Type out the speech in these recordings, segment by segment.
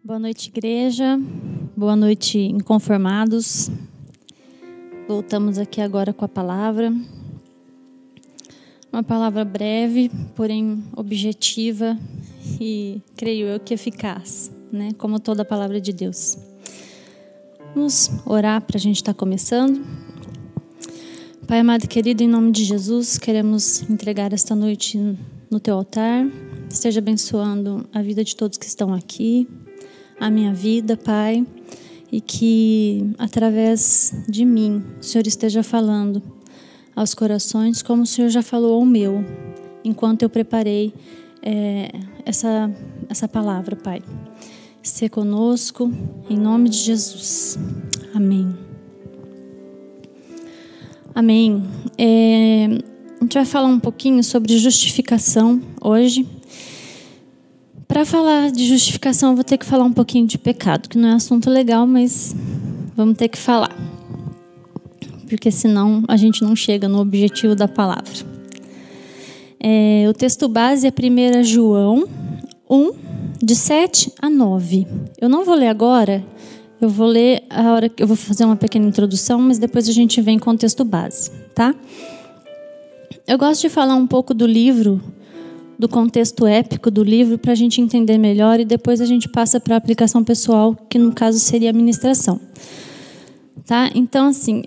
Boa noite, igreja. Boa noite, inconformados. Voltamos aqui agora com a palavra. Uma palavra breve, porém objetiva e, creio eu, que eficaz, né? Como toda a palavra de Deus. Vamos orar para a gente estar começando. Pai amado e querido, em nome de Jesus, queremos entregar esta noite no Teu altar. Esteja abençoando a vida de todos que estão aqui, a minha vida, Pai, e que através de mim o Senhor esteja falando aos corações como o Senhor já falou ao meu, enquanto eu preparei essa palavra, Pai. Ser conosco, em nome de Jesus. Amém. Amém. A gente vai falar um pouquinho sobre justificação hoje. Para falar de justificação, eu vou ter que falar um pouquinho de pecado, que não é assunto legal, mas vamos ter que falar. Porque senão a gente não chega no objetivo da palavra. O texto base é 1 João 1, de 7 a 9. Eu não vou ler agora, eu vou ler a hora que eu vou fazer uma pequena introdução, mas depois a gente vem com o texto base, tá? Eu gosto de falar um pouco do livro, do contexto épico do livro, para a gente entender melhor, e depois a gente passa para a aplicação pessoal, que no caso seria a ministração. Tá? Então, assim,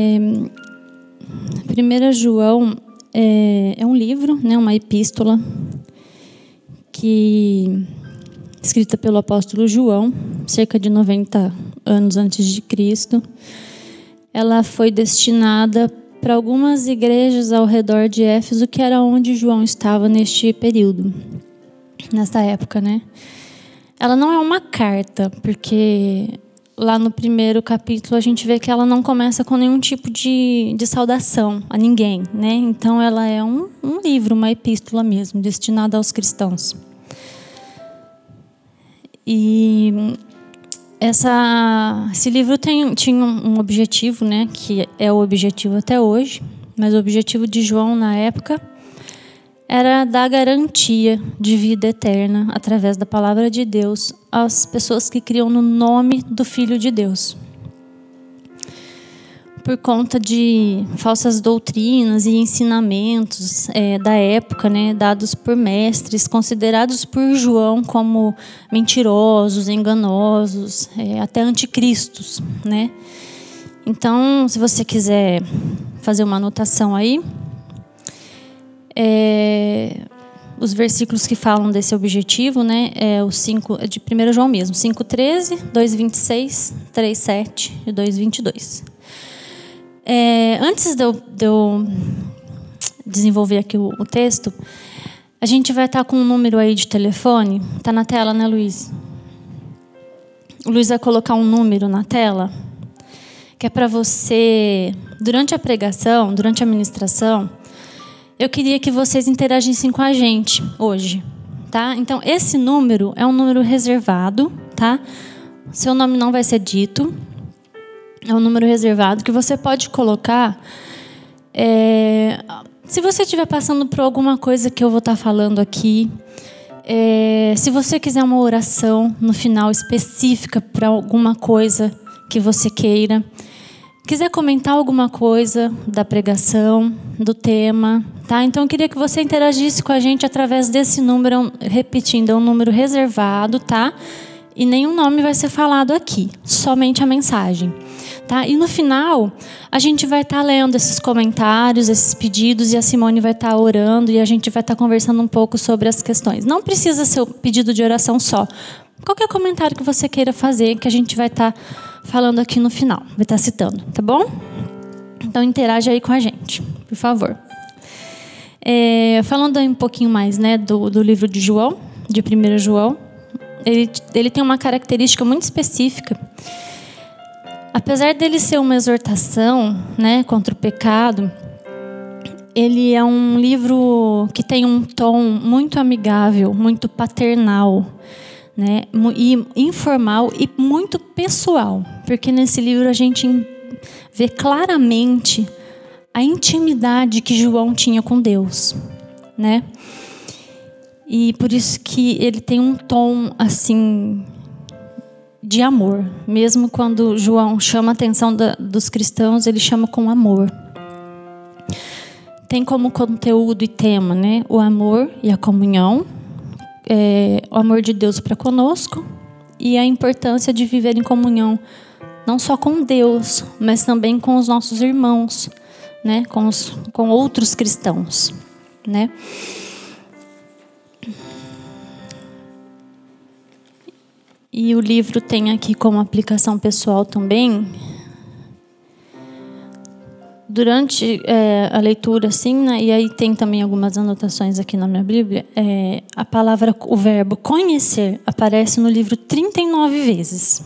1 João é um livro, né, uma epístola, escrita pelo apóstolo João, cerca de 90 anos antes de Cristo. Ela foi destinada para algumas igrejas ao redor de Éfeso, que era onde João estava neste período, nessa época, né? Ela não é uma carta, porque lá no primeiro capítulo a gente vê que ela não começa com nenhum tipo de saudação a ninguém, né? Então ela é um livro, uma epístola mesmo, destinada aos cristãos. E esse livro tinha um objetivo, né, que é o objetivo até hoje, mas o objetivo de João na época era dar garantia de vida eterna através da palavra de Deus às pessoas que criam no nome do Filho de Deus. Por conta de falsas doutrinas e ensinamentos da época, né, dados por mestres, considerados por João como mentirosos, enganosos, até anticristos, né? Então, se você quiser fazer uma anotação aí, os versículos que falam desse objetivo, né, de 1 João mesmo, 5,13, 2,26, 3,7 e 2,22. Antes de eu desenvolver aqui o texto, a gente vai estar com um número aí de telefone. Está na tela, né, Luiz? O Luiz vai colocar um número na tela, que é para você, durante a pregação, durante a ministração, eu queria que vocês interagissem com a gente hoje, tá? Então, esse número é um número reservado, tá? Seu nome não vai ser dito. É um número reservado que você pode colocar. Se você estiver passando por alguma coisa que eu vou estar falando aqui, se você quiser uma oração no final específica para alguma coisa que você queira, quiser comentar alguma coisa da pregação, do tema, tá? Então eu queria que você interagisse com a gente através desse número, repetindo, é um número reservado, tá? E nenhum nome vai ser falado aqui, somente a mensagem. Tá? E no final, a gente vai estar lendo esses comentários, esses pedidos, e a Simone vai estar orando, e a gente vai estar conversando um pouco sobre as questões. Não precisa ser o pedido de oração só. Qualquer comentário que você queira fazer, que a gente vai estar falando aqui no final, vai estar citando, tá bom? Então, interaja aí com a gente, por favor. Falando aí um pouquinho mais, né, do livro de João, de 1 João, ele tem uma característica muito específica. Apesar dele ser uma exortação, né, contra o pecado, ele é um livro que tem um tom muito amigável, muito paternal, né, e informal e muito pessoal, porque nesse livro a gente vê claramente a intimidade que João tinha com Deus, né? E por isso que ele tem um tom assim de amor. Mesmo quando João chama a atenção dos cristãos, ele chama com amor. Tem como conteúdo e tema, né, o amor e a comunhão, o amor de Deus para conosco e a importância de viver em comunhão, não só com Deus, mas também com os nossos irmãos, né, com outros cristãos, né? E o livro tem aqui como aplicação pessoal também. Durante a leitura, assim, né, e aí tem também algumas anotações aqui na minha Bíblia, a palavra, o verbo conhecer, aparece no livro 39 vezes.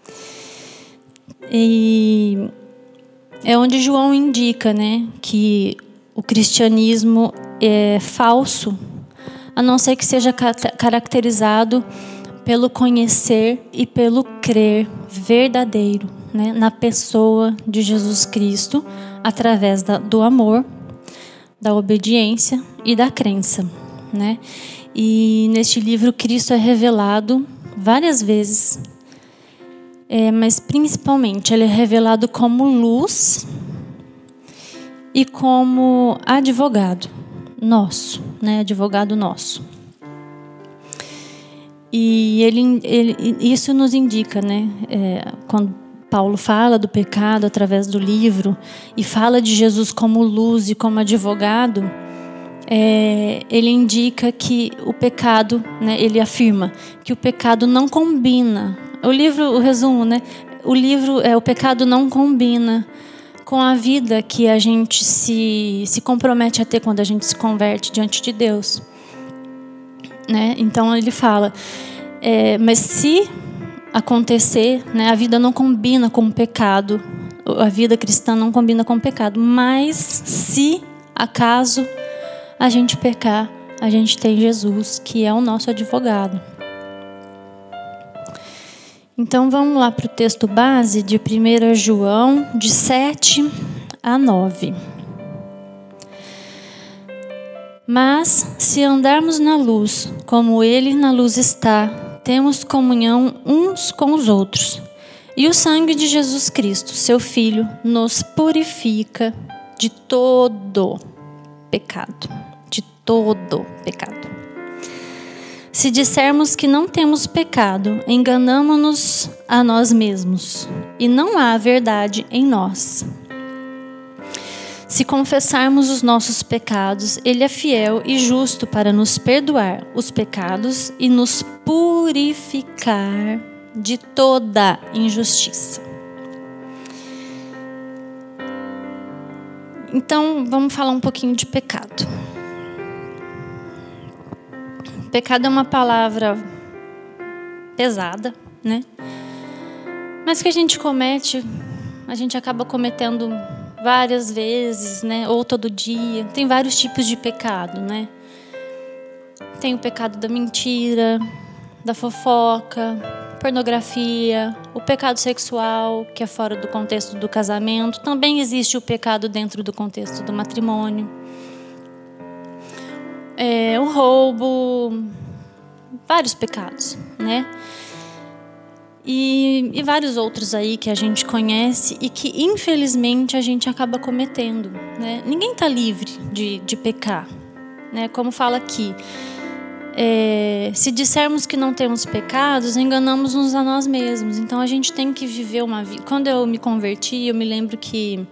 E é onde João indica, né, que o cristianismo é falso, a não ser que seja caracterizado pelo conhecer e pelo crer verdadeiro, né, na pessoa de Jesus Cristo, através do amor, da obediência e da crença, né? E neste livro Cristo é revelado várias vezes, mas principalmente ele é revelado como luz e como advogado nosso, né? Advogado nosso. E isso nos indica, né? Quando Paulo fala do pecado através do livro e fala de Jesus como luz e como advogado, ele indica que o pecado, né? Ele afirma que o pecado não combina. O resumo, né? O pecado não combina com a vida que a gente se compromete a ter quando a gente se converte diante de Deus. Né? Então ele fala, mas se acontecer, né, a vida não combina com o pecado, a vida cristã não combina com o pecado, mas se acaso a gente pecar, a gente tem Jesus, que é o nosso advogado. Então vamos lá para o texto base de 1 João, de 7 a 9. Mas, se andarmos na luz, como Ele na luz está, temos comunhão uns com os outros. E o sangue de Jesus Cristo, seu Filho, nos purifica de todo pecado. De todo pecado. Se dissermos que não temos pecado, enganamo-nos a nós mesmos, e não há verdade em nós. Se confessarmos os nossos pecados, Ele é fiel e justo para nos perdoar os pecados e nos purificar de toda injustiça. Então, vamos falar um pouquinho de pecado. Pecado é uma palavra pesada, né? Mas que a gente acaba cometendo várias vezes, né? Ou todo dia. Tem vários tipos de pecado, né? Tem o pecado da mentira, da fofoca, pornografia, o pecado sexual, que é fora do contexto do casamento. Também existe o pecado dentro do contexto do matrimônio. O roubo, vários pecados, né? E vários outros aí que a gente conhece e que, infelizmente, a gente acaba cometendo, né? Ninguém está livre de pecar, né? Como fala aqui, se dissermos que não temos pecados, enganamos-nos a nós mesmos. Então, a gente tem que viver uma vida. Quando eu me converti, eu me lembro que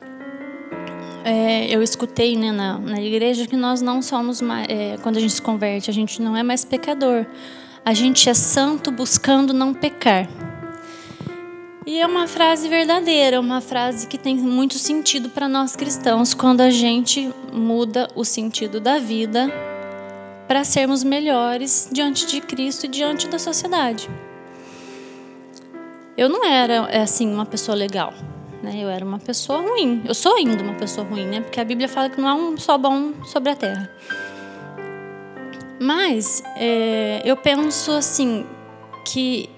eu escutei, né, na igreja que nós não somos mais... quando a gente se converte, a gente não é mais pecador. A gente é santo buscando não pecar. E é uma frase verdadeira, uma frase que tem muito sentido para nós cristãos quando a gente muda o sentido da vida para sermos melhores diante de Cristo e diante da sociedade. Eu não era, assim, uma pessoa legal, né? Eu era uma pessoa ruim. Eu sou ainda uma pessoa ruim, né? Porque a Bíblia fala que não há um só bom sobre a terra. Mas eu penso assim, que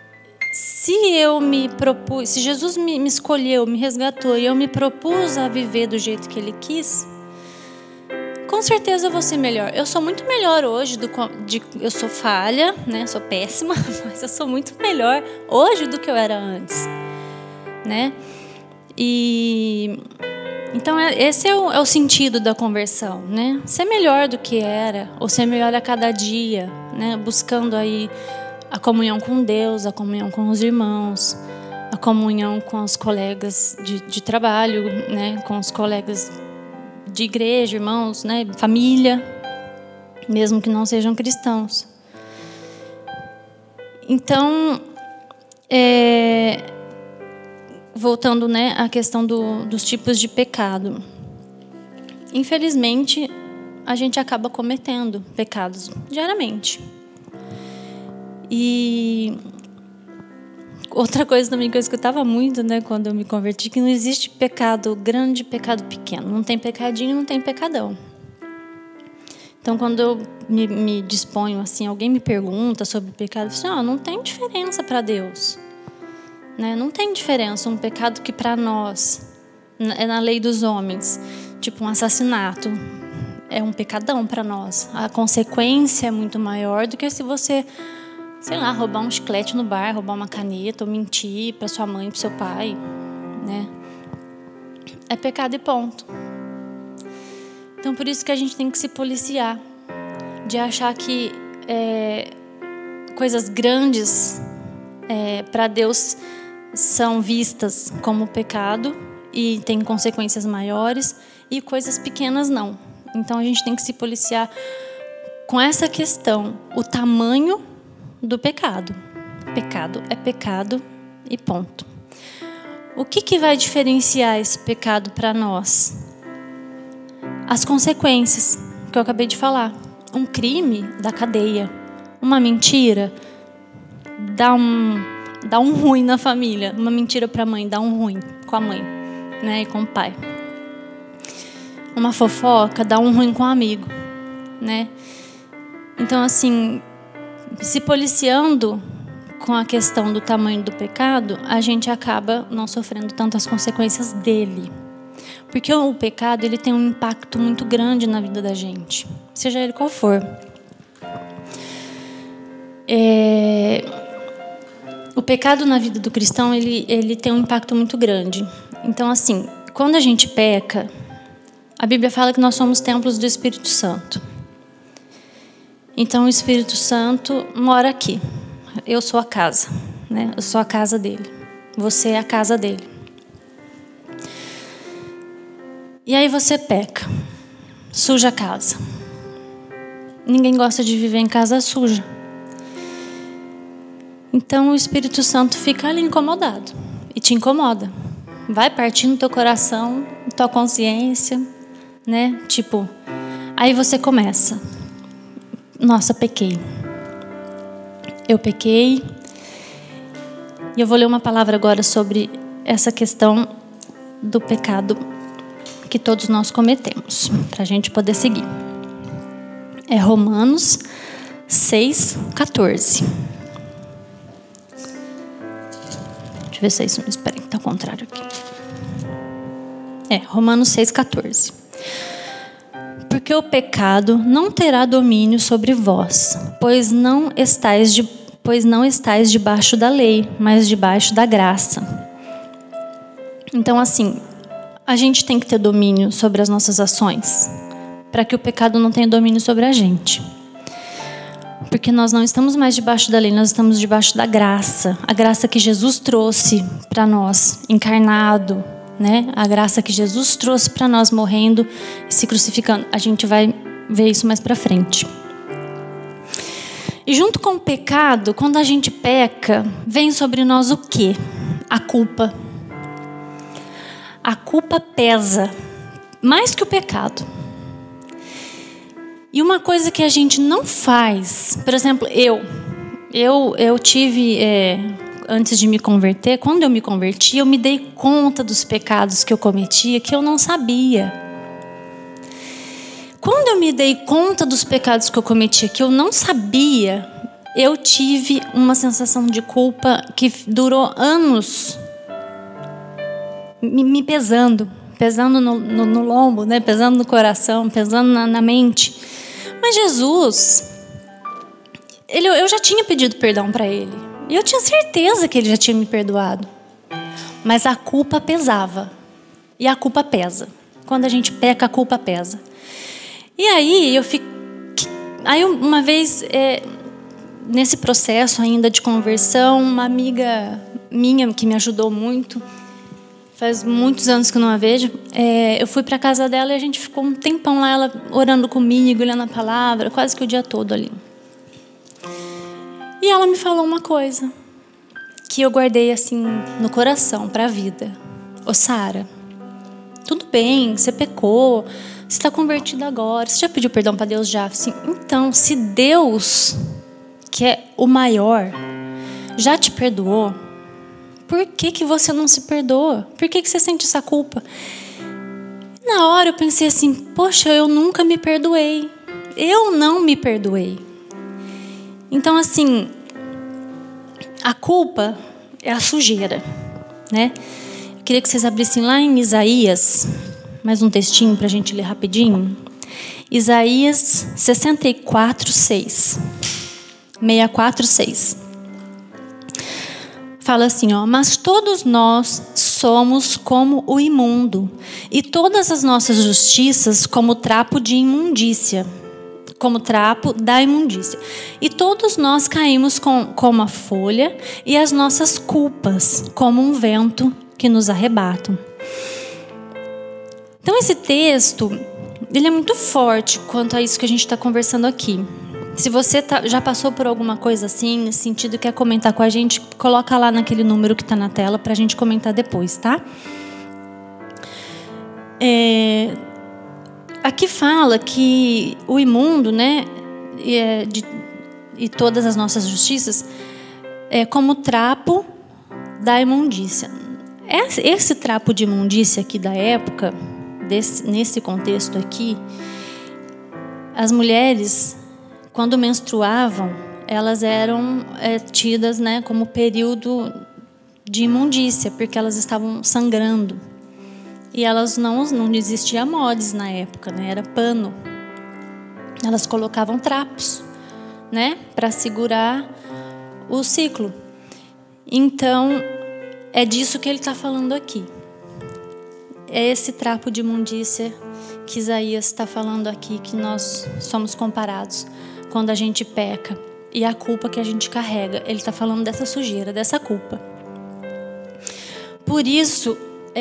se Jesus me escolheu, me resgatou e eu me propus a viver do jeito que Ele quis, com com certeza eu vou ser melhor. Eu sou muito melhor hoje eu sou falha, né? Sou péssima, mas eu sou muito melhor hoje do que eu era antes, né? E então esse é o sentido da conversão, né? Ser melhor do que era, ou ser melhor a cada dia, né? Buscando aí a comunhão com Deus, a comunhão com os irmãos, a comunhão com os colegas de trabalho, né? Com os colegas de igreja, irmãos, né? Família, mesmo que não sejam cristãos. Então, voltando, né, à questão dos tipos de pecado. Infelizmente, a gente acaba cometendo pecados diariamente. E outra coisa também que eu escutava muito, né, quando eu me converti, que não existe pecado grande e pecado pequeno. Não tem pecadinho, não tem pecadão. Então, quando eu me disponho, assim, alguém me pergunta sobre o pecado, eu falo assim, não tem diferença para Deus. Né? Não tem diferença um pecado que para nós é na lei dos homens, tipo um assassinato, é um pecadão para nós. A consequência é muito maior do que se você, sei lá, roubar um chiclete no bar, roubar uma caneta ou mentir para sua mãe, para seu pai, né? É pecado e ponto. Então, por isso que a gente tem que se policiar de achar que coisas grandes para Deus são vistas como pecado e tem consequências maiores, e coisas pequenas não. Então a gente tem que se policiar com essa questão, o tamanho do pecado. Pecado é pecado e ponto. O que vai diferenciar esse pecado para nós? As consequências que eu acabei de falar. Um crime dá cadeia, uma mentira dá um ruim na família. Uma mentira para a mãe dá um ruim com a mãe, né, e com o pai. Uma fofoca dá um ruim com o amigo, né? Então, assim, se policiando com a questão do tamanho do pecado, a gente acaba não sofrendo tantas consequências dele. Porque o pecado, ele tem um impacto muito grande na vida da gente, seja ele qual for. O pecado na vida do cristão, ele tem um impacto muito grande. Então, assim, quando a gente peca, a Bíblia fala que nós somos templos do Espírito Santo. Então, o Espírito Santo mora aqui. Eu sou a casa, né? Eu sou a casa dele. Você é a casa dele. E aí você peca, suja a casa. Ninguém gosta de viver em casa suja. Então o Espírito Santo fica ali incomodado e te incomoda. Vai partir no teu coração, na tua consciência, né? Tipo, aí você começa. Nossa, pequei. Eu pequei. E eu vou ler uma palavra agora sobre essa questão do pecado que todos nós cometemos, para a gente poder seguir. É Romanos 6:14. Deixa eu ver se é isso mesmo. Espera aí, que está ao contrário aqui. Romanos 6:14. Porque o pecado não terá domínio sobre vós, pois não estáis debaixo da lei, mas debaixo da graça. Então, assim, a gente tem que ter domínio sobre as nossas ações, para que o pecado não tenha domínio sobre a gente. Porque nós não estamos mais debaixo da lei, nós estamos debaixo da graça. A graça que Jesus trouxe para nós, encarnado, né? A graça que Jesus trouxe para nós, morrendo e se crucificando. A gente vai ver isso mais para frente. E junto com o pecado, quando a gente peca, vem sobre nós o quê? A culpa. A culpa pesa mais que o pecado. E uma coisa que a gente não faz, por exemplo, eu tive, antes de me converter, quando eu me converti, eu me dei conta dos pecados que eu cometia, que eu não sabia. Quando eu me dei conta dos pecados que eu cometia, que eu não sabia, eu tive uma sensação de culpa que durou anos me pesando, pesando no lombo, né? Pesando no coração, pesando na mente. Mas Jesus, eu já tinha pedido perdão para ele. E eu tinha certeza que ele já tinha me perdoado. Mas a culpa pesava. E a culpa pesa. Quando a gente peca, a culpa pesa. E aí, Aí uma vez, nesse processo ainda de conversão, uma amiga minha que me ajudou muito, faz muitos anos que eu não a vejo, eu fui para a casa dela e a gente ficou um tempão lá, ela orando comigo, lendo a palavra, quase que o dia todo ali. E ela me falou uma coisa que eu guardei assim no coração para a vida. Ô Sara, tudo bem, você pecou, você está convertida agora, você já pediu perdão para Deus já? Assim, então, se Deus, que é o maior, já te perdoou, por que você não se perdoa? Por que você sente essa culpa? Na hora eu pensei assim, poxa, eu nunca me perdoei. Eu não me perdoei. Então, assim, a culpa é a sujeira, né? Eu queria que vocês abrissem lá em Isaías, mais um textinho para a gente ler rapidinho. Isaías 64, 6. 64, 6. Fala assim, ó, mas todos nós somos como o imundo, e todas as nossas justiças como trapo de imundícia, como trapo da imundícia. E todos nós caímos como a folha, e as nossas culpas como um vento que nos arrebata. Então esse texto, ele é muito forte quanto a isso que a gente está conversando aqui. Se você já passou por alguma coisa assim, nesse sentido, quer comentar com a gente, coloca lá naquele número que está na tela para a gente comentar depois, tá? Aqui fala que o imundo, né, e todas as nossas justiças, é como trapo da imundícia. Esse trapo de imundícia aqui da época, nesse contexto aqui, as mulheres, quando menstruavam, elas eram tidas, né, como período de imundícia, porque elas estavam sangrando. E elas não existia mods na época, né, era pano. Elas colocavam trapos, né, para segurar o ciclo. Então, é disso que ele está falando aqui. É esse trapo de imundícia que Isaías está falando aqui, que nós somos comparados quando a gente peca. E a culpa que a gente carrega. Ele está falando dessa sujeira, dessa culpa. Por isso,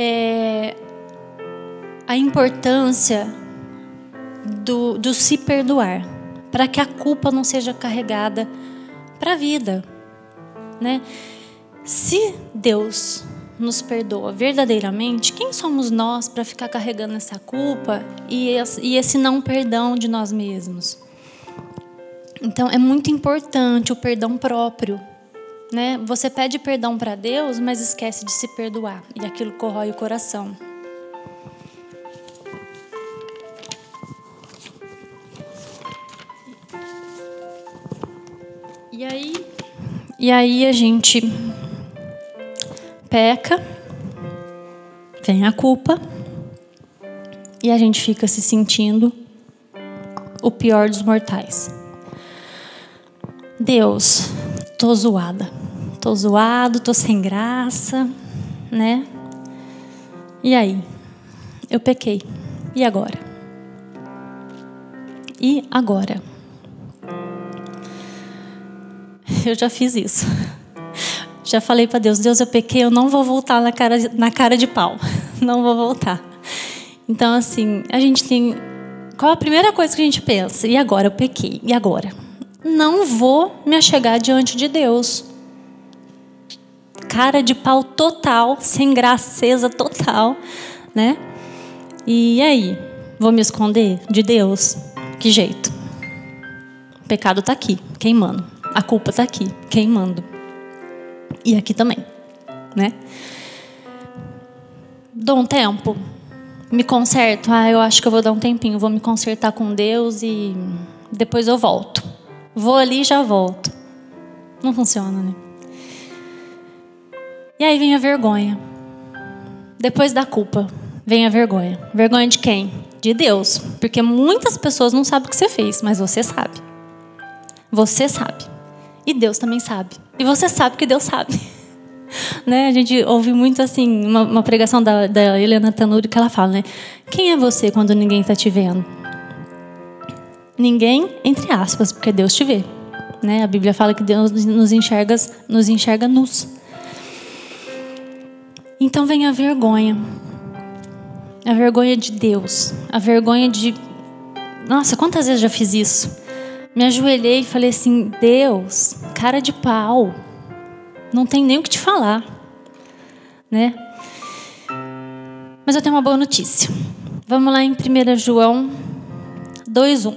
a importância do se perdoar, para que a culpa não seja carregada para a vida, né? Se Deus nos perdoa verdadeiramente, quem somos nós para ficar carregando essa culpa e esse não perdão de nós mesmos? Então, é muito importante o perdão próprio, né? Você pede perdão para Deus, mas esquece de se perdoar, e aquilo corrói o coração. E aí a gente peca, vem a culpa, e a gente fica se sentindo o pior dos mortais. Deus, tô zoada, tô zoado, tô sem graça, né? E aí? Eu pequei. E agora? E agora? Eu já fiz isso. Já falei para Deus, eu pequei, eu não vou voltar na cara de pau. Não vou voltar. Então, assim, a gente tem... Qual a primeira coisa que a gente pensa? E agora? Eu pequei. E agora? Não vou me achegar diante de Deus. Cara de pau total, sem graceza total, né? E aí? Vou me esconder de Deus? Que jeito? O pecado está aqui, queimando. A culpa está aqui, queimando. E aqui também, né? Dou um tempo, me conserto. Eu acho que eu vou dar um tempinho, vou me consertar com Deus e depois eu volto. Vou ali e já volto. Não funciona, né? E aí vem a vergonha. Depois da culpa, vem a vergonha. Vergonha de quem? De Deus. Porque muitas pessoas não sabem o que você fez, mas você sabe. Você sabe. E Deus também sabe. E você sabe que Deus sabe. Né? A gente ouve muito assim, uma pregação da Helena Tanuri que ela fala, né? Quem é você quando ninguém está te vendo? Ninguém, entre aspas, porque Deus te vê. Né? A Bíblia fala que Deus nos enxerga nus. Então vem a vergonha. A vergonha de Deus. A vergonha de... Nossa, quantas vezes já fiz isso? Me ajoelhei e falei assim, Deus, cara de pau. Não tem nem o que te falar. Né? Mas eu tenho uma boa notícia. Vamos lá em 1 João 2:1.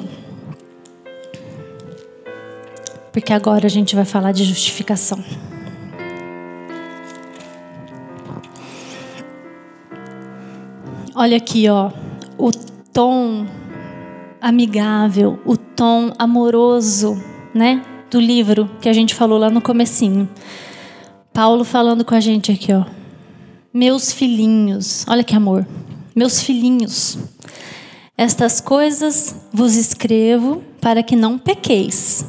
Porque agora a gente vai falar de justificação. Olha aqui, ó, o tom amigável, o tom amoroso, né, do livro que a gente falou lá no comecinho. Paulo falando com a gente aqui, ó. Meus filhinhos, olha que amor. Meus filhinhos, estas coisas vos escrevo para que não pequeis.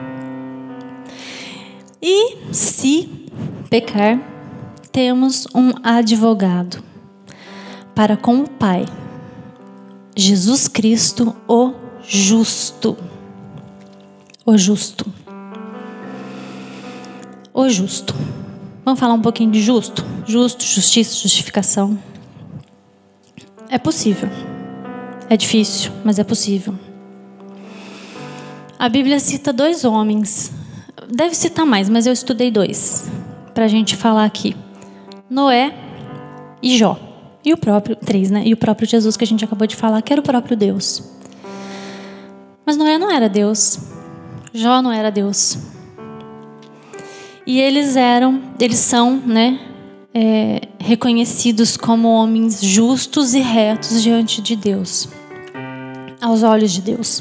E se pecar, temos um advogado para com o Pai, Jesus Cristo, o justo. O justo. O justo. Vamos falar um pouquinho de justo? Justo, justiça, justificação. É possível. É difícil, mas é possível. A Bíblia cita 2 homens. Deve citar mais, mas eu estudei 2 para a gente falar aqui. Noé e Jó. E o próprio, 3, né? E o próprio Jesus que a gente acabou de falar, que era o próprio Deus. Mas Noé não era Deus. Jó não era Deus. E eles são, né? Reconhecidos como homens justos e retos diante de Deus. Aos olhos de Deus.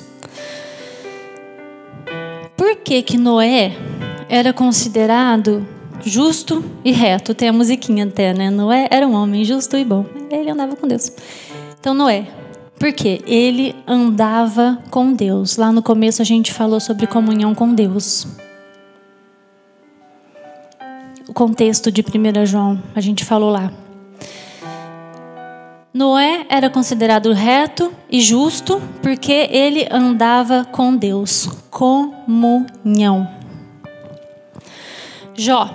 Por que Noé era considerado justo e reto? Tem a musiquinha até, né? Noé era um homem justo e bom. Ele andava com Deus. Então, Noé, por quê? Ele andava com Deus. Lá no começo a gente falou sobre comunhão com Deus. O contexto de 1 João, a gente falou lá. Noé era considerado reto e justo porque ele andava com Deus. Comunhão. Jó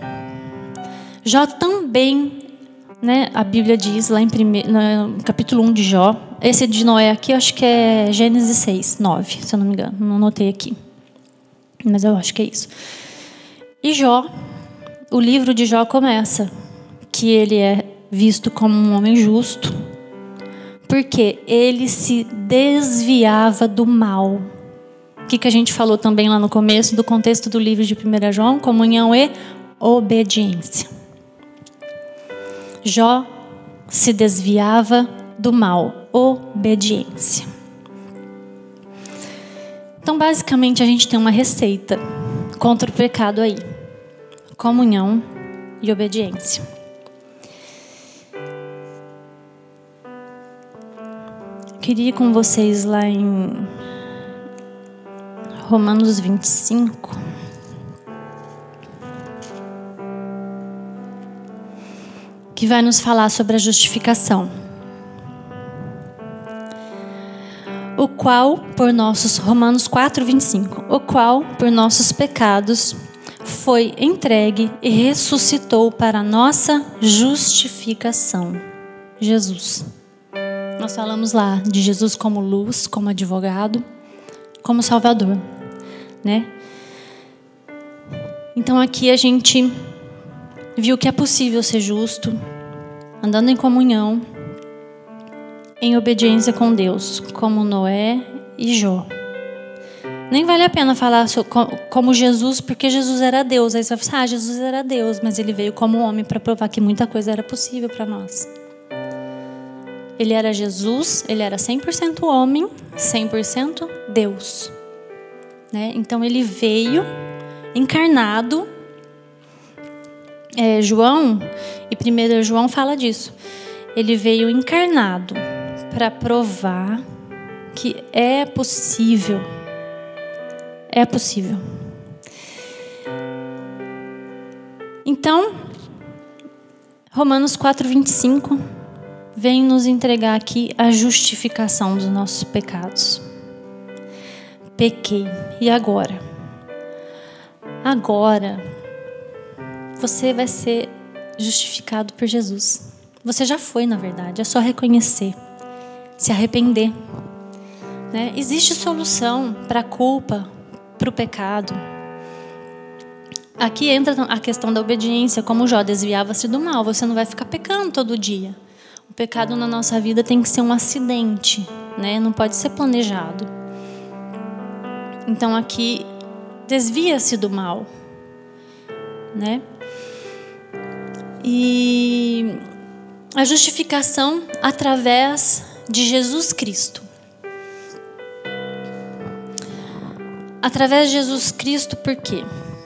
também, né, a Bíblia diz lá no capítulo 1 de Jó. Esse de Noé aqui, eu acho que é Gênesis 6, 9, se eu não me engano. Não anotei aqui. Mas eu acho que é isso. E Jó, o livro de Jó começa que ele é visto como um homem justo porque ele se desviava do mal. O que a gente falou também lá no começo do contexto do livro de 1 João? Comunhão e obediência. Jó se desviava do mal. Obediência. Então, basicamente, a gente tem uma receita contra o pecado aí. Comunhão e obediência. Queria ir com vocês lá em Romanos 25. Que vai nos falar sobre a justificação. O qual, por nossos... Romanos 4, 25. O qual, por nossos pecados, foi entregue e ressuscitou para a nossa justificação. Jesus. Nós falamos lá de Jesus como luz, como advogado, como salvador, né? Então aqui a gente viu que é possível ser justo, andando em comunhão, em obediência com Deus, como Noé e Jó. Nem vale a pena falar como Jesus, porque Jesus era Deus. Aí você vai falar, Jesus era Deus, mas ele veio como homem para provar que muita coisa era possível para nós. Ele era Jesus, ele era 100% homem, 100% Deus. Né? Então ele veio encarnado. João, e 1 João fala disso. Ele veio encarnado para provar que é possível. É possível. Então, Romanos 4:25 vem nos entregar aqui a justificação dos nossos pecados. Pequei. E agora? Agora, você vai ser justificado por Jesus. Você já foi, na verdade. É só reconhecer. Se arrepender. Né? Existe solução para a culpa, para o pecado. Aqui entra a questão da obediência. Como Jó desviava-se do mal. Você não vai ficar pecando todo dia. O pecado na nossa vida tem que ser um acidente. Né? Não pode ser planejado. Então aqui, desvia-se do mal. Né? E a justificação através de Jesus Cristo. Através de Jesus Cristo, por quê?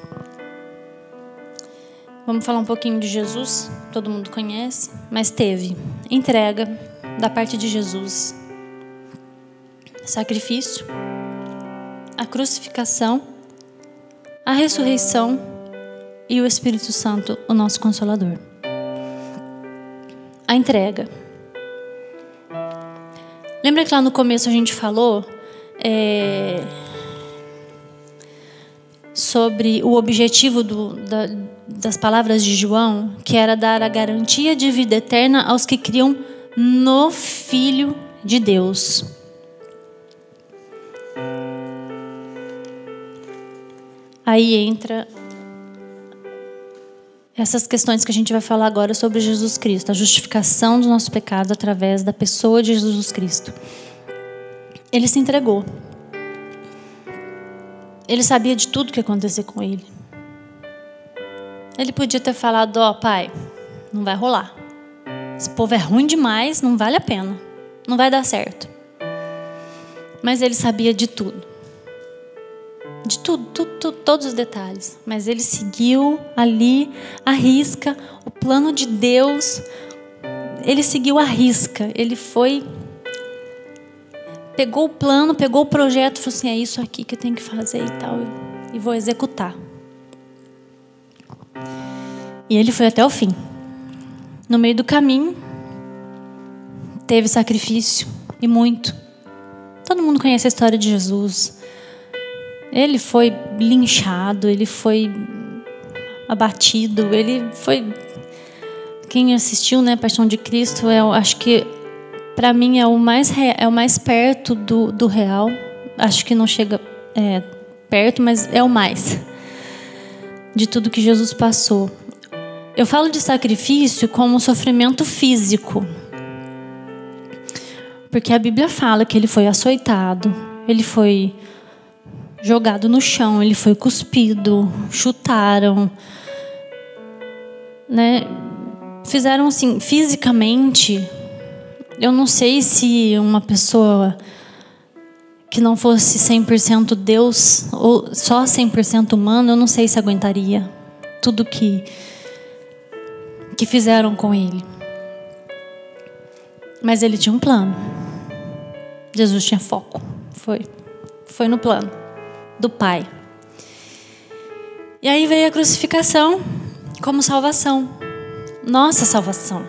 Vamos falar um pouquinho de Jesus, todo mundo conhece, mas teve entrega da parte de Jesus, sacrifício, a crucificação, a ressurreição e o Espírito Santo, o nosso Consolador. A entrega. Lembra que lá no começo a gente falou sobre o objetivo das palavras de João, que era dar a garantia de vida eterna aos que criam no Filho de Deus. Aí entra essas questões que a gente vai falar agora sobre Jesus Cristo, a justificação dos nossos pecados através da pessoa de Jesus Cristo. Ele se entregou. Ele sabia de tudo que ia acontecer com ele. Ele podia ter falado, pai, não vai rolar. Esse povo é ruim demais, não vale a pena. Não vai dar certo. Mas ele sabia de tudo. De tudo, todos os detalhes. Mas ele seguiu ali, à risca, o plano de Deus. Ele seguiu à risca. Ele foi... Pegou o plano, pegou o projeto, falou assim, é isso aqui que eu tenho que fazer e tal, e vou executar. E ele foi até o fim. No meio do caminho, teve sacrifício, e muito. Todo mundo conhece a história de Jesus. Ele foi linchado, ele foi abatido, ele foi... Quem assistiu, né, Paixão de Cristo, acho que para mim é o mais perto do real. Acho que não chega perto, mas é o mais de tudo que Jesus passou. Eu falo de sacrifício como sofrimento físico, porque a Bíblia fala que ele foi açoitado, ele foi jogado no chão, ele foi cuspido, chutaram, né? Fizeram assim, fisicamente. Eu não sei se uma pessoa que não fosse 100% Deus ou só 100% humano, eu não sei se aguentaria tudo que fizeram com ele. Mas ele tinha um plano. Jesus tinha foco. Foi no plano do Pai. E aí veio a crucificação como salvação. Nossa salvação.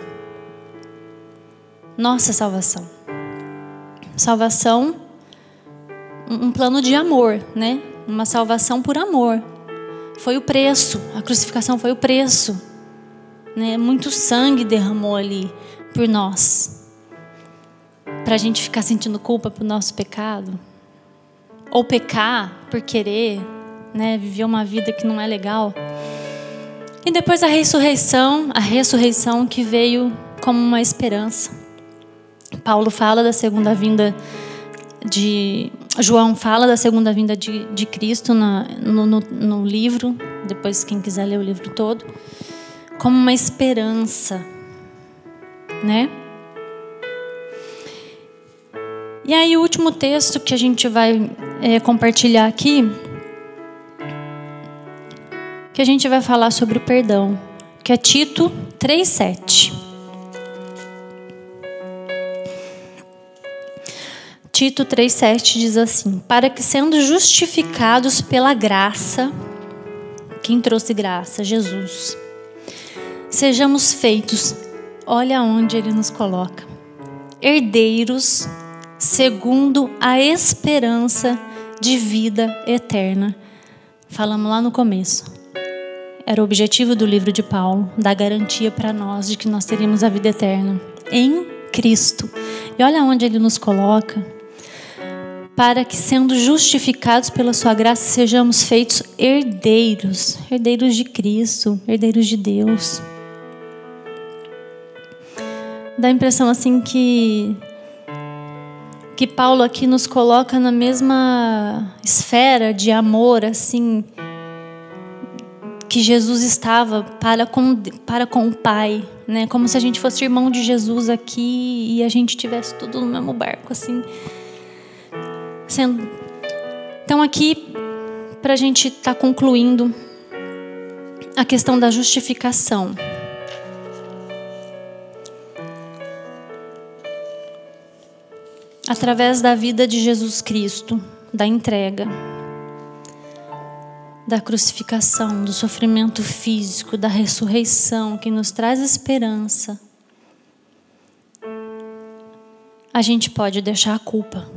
Nossa salvação. Salvação, um plano de amor, né? Uma salvação por amor. Foi o preço. A crucificação foi o preço. Né? Muito sangue derramou ali por nós. Pra gente ficar sentindo culpa pro nosso pecado. Ou pecar por querer, né? Viver uma vida que não é legal. E depois a ressurreição que veio como uma esperança. Paulo fala da segunda vinda João fala da segunda vinda de Cristo no livro, depois quem quiser ler o livro todo, como uma esperança, né? E aí o último texto que a gente vai compartilhar aqui, que a gente vai falar sobre o perdão, que é Tito 3:7. Tito 3,7 diz assim: para que sendo justificados pela graça, quem trouxe graça? Jesus. Sejamos feitos, olha onde ele nos coloca, herdeiros segundo a esperança de vida eterna. Falamos lá no começo. Era o objetivo do livro de Paulo, dar garantia para nós de que nós teríamos a vida eterna em Cristo. E olha onde ele nos coloca. Para que, sendo justificados pela sua graça, sejamos feitos herdeiros. Herdeiros de Cristo, herdeiros de Deus. Dá a impressão assim que Paulo aqui nos coloca na mesma esfera de amor, assim, que Jesus estava para com o Pai, né? Como se a gente fosse irmão de Jesus aqui e a gente tivesse tudo no mesmo barco, assim. Então aqui, para a gente estar concluindo a questão da justificação. Através da vida de Jesus Cristo, da entrega, da crucificação, do sofrimento físico, da ressurreição, que nos traz esperança, a gente pode deixar a culpa.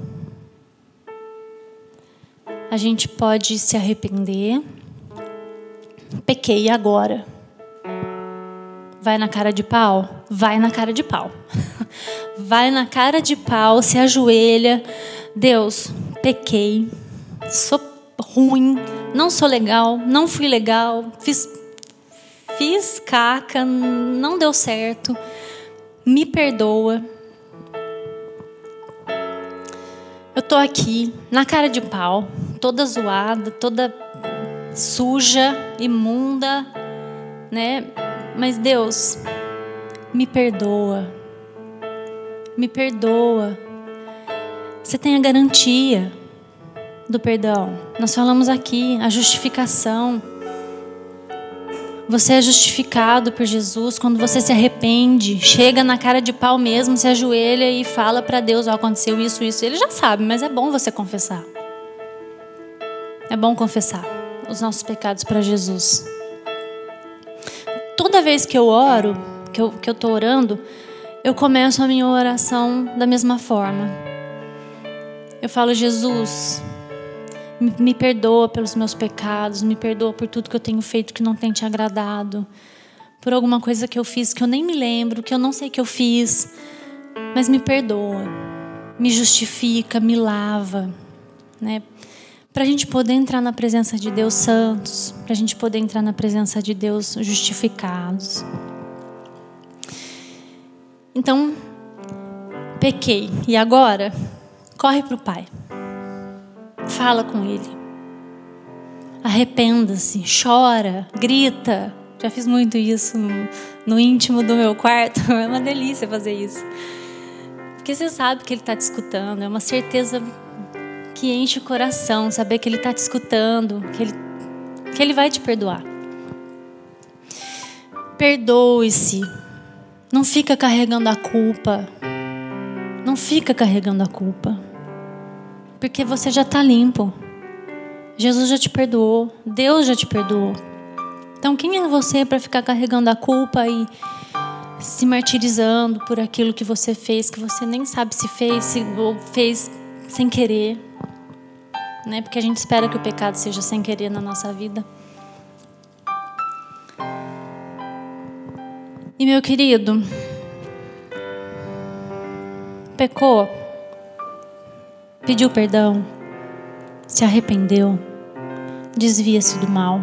A gente pode se arrepender. Pequei agora. Vai na cara de pau? Vai na cara de pau. Vai na cara de pau, se ajoelha. Deus, pequei. Sou ruim. Não sou legal. Não fui legal. Fiz caca. Não deu certo. Me perdoa. Eu tô aqui, na cara de pau, toda zoada, toda suja, imunda, né? Mas Deus, me perdoa. Me perdoa. Você tem a garantia do perdão. Nós falamos aqui, a justificação. Você é justificado por Jesus quando você se arrepende, chega na cara de pau mesmo, se ajoelha e fala para Deus: aconteceu isso. Ele já sabe, mas é bom você confessar. É bom confessar os nossos pecados para Jesus. Toda vez que eu oro, que eu estou orando, eu começo a minha oração da mesma forma. Eu falo: Jesus, me perdoa pelos meus pecados, me perdoa por tudo que eu tenho feito que não tem te agradado, por alguma coisa que eu fiz que eu nem me lembro, que eu não sei que eu fiz, mas me perdoa, me justifica, me lava, né? Para a gente poder entrar na presença de Deus santos, para a gente poder entrar na presença de Deus justificados. Então, pequei, e agora? Corre para o Pai. Fala com Ele. Arrependa-se, chora, grita. Já fiz muito isso no íntimo do meu quarto. É uma delícia fazer isso. Porque você sabe que Ele está te escutando. É uma certeza que enche o coração. Saber que Ele está te escutando. Que Ele vai te perdoar. Perdoe-se. Não fica carregando a culpa. Não fica carregando a culpa. Porque você já está limpo. Jesus já te perdoou. Deus já te perdoou. Então quem é você para ficar carregando a culpa e se martirizando por aquilo que você fez, que você nem sabe se fez ou fez sem querer, né? Porque a gente espera que o pecado seja sem querer na nossa vida. E meu querido, pecou, pediu perdão, se arrependeu, desvia-se do mal,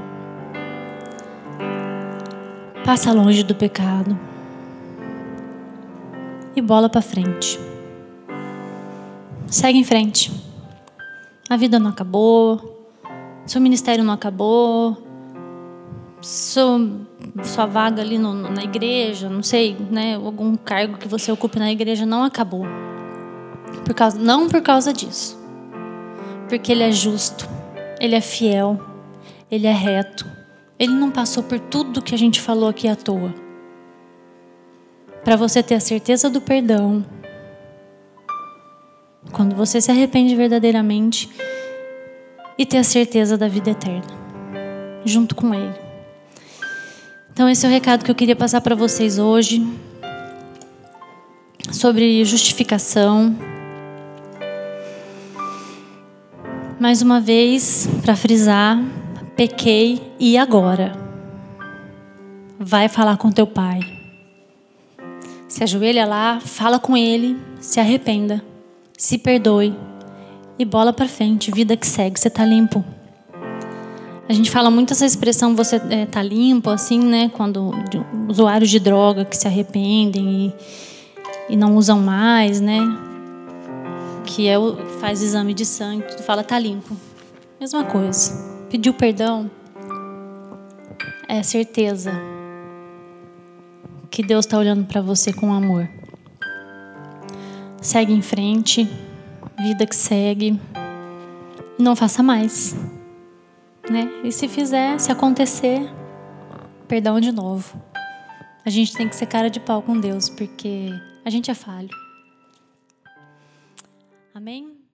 passa longe do pecado e bola para frente. Segue em frente. A vida não acabou, seu ministério não acabou, sua vaga ali na igreja, não sei, né, algum cargo que você ocupe na igreja não acabou. Não por causa disso. Porque Ele é justo, Ele é fiel, Ele é reto. Ele não passou por tudo que a gente falou aqui à toa. Para você ter a certeza do perdão, Quando você se arrepende verdadeiramente e ter a certeza da vida eterna, junto com Ele. Então esse é o recado que eu queria passar para vocês hoje, sobre justificação. Mais uma vez, para frisar, pequei e agora? Vai falar com teu pai. Se ajoelha lá, fala com ele, se arrependa, se perdoe e bola para frente, vida que segue, você tá limpo. A gente fala muito essa expressão, você tá limpo, assim, né? Quando usuários de droga que se arrependem e não usam mais, né? Que faz exame de sangue, tu fala, tá limpo. Mesma coisa. Pediu perdão, é certeza que Deus está olhando para você com amor. Segue em frente, vida que segue. Não faça mais, né? E se fizer, se acontecer, perdão de novo. A gente tem que ser cara de pau com Deus, porque a gente é falho. Amém?